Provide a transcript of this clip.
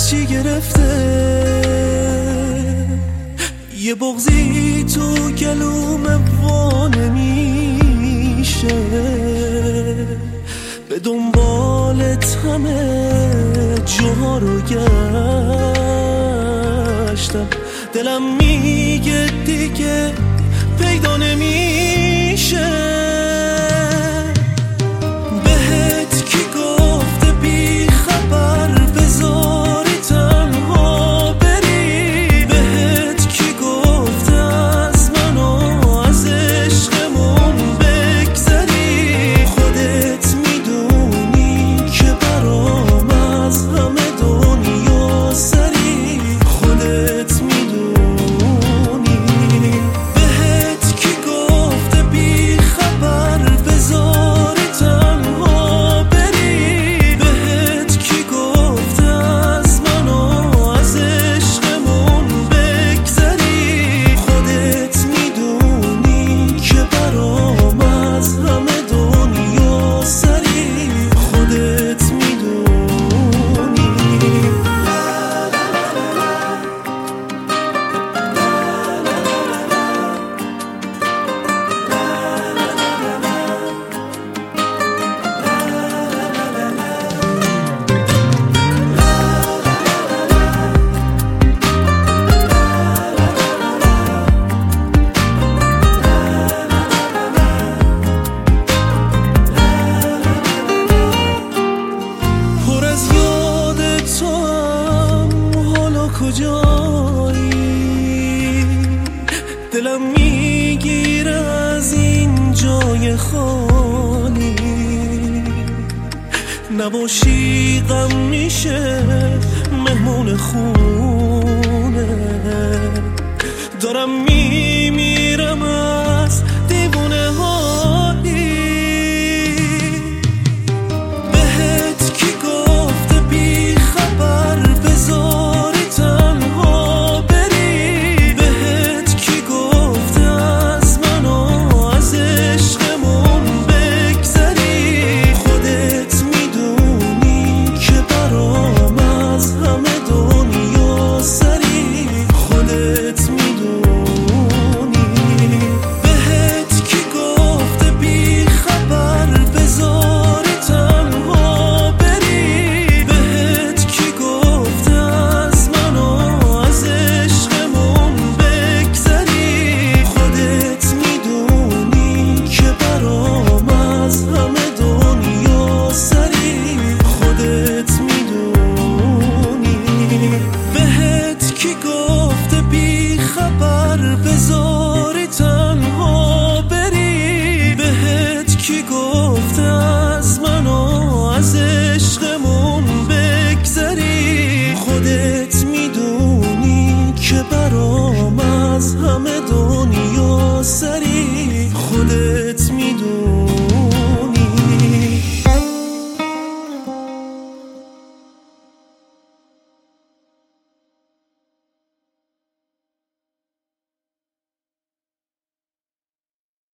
چی گرفته؟ یه بغضی تو گلوم وانمیشه، به دنبالت همه جا رو گشتم، دلم میگه دیگه پیدا نمیشه. بهت کی گفته بی خبر بذاری تنها بری؟ بهت کی گفته از من و از عشقمون بگذری؟ خودت میدونی که برام از همه دنیا سری، خودت میدونی. بهت کی گفته بی خبر بذاری تنها بری؟ بهت کی گفته از من و از عشقمون بگذری؟ خودت میدونی که برام از همه دنیا سری، خودت میدونی. پر از یاد تو هم حالا کجایی؟ دلم میگیره از این جای خالی، نباشی غم میشه مهمون خونه. دارم میمیرم از دیوونه حالی. بهت کی گفته بی خبر بذاری تنها بری؟ بهت کی گفته از من و از عشقمون بگذری؟ خودت میدونی که برام از همه دنیا سری، خودت میدونی. بهت کی گفته بی خبر بذاری تنها بری؟ بهت کی گفته از من و از عشقمون بگذری؟ خودت میدونی که برام از همه دنیا سری، خودت میدونی. بهت کی گفته بی خبر بذاری تنها بری؟ بهت کی گفته از من و از عشقمون بگذری؟ خودت میدونی که برام از همه دنیا سری، خودت میدونی.